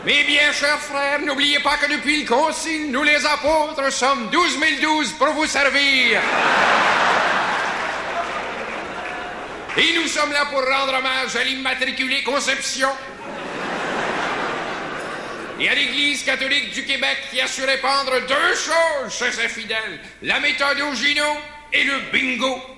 Mes bien chers frères, n'oubliez pas que depuis le Concile, nous les apôtres sommes 12 012 pour vous servir. Et nous sommes là pour rendre hommage à l'Immatriculée Conception et à l'Église catholique du Québec qui a su répandre deux choses chez ses fidèles, la méthode au Gino et le bingo.